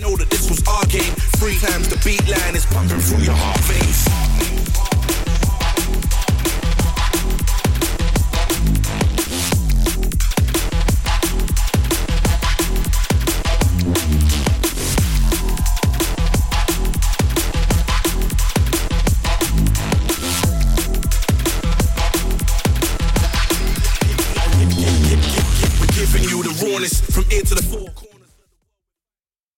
know that this was our game. 3 times the beat line is pumping through your heart veins.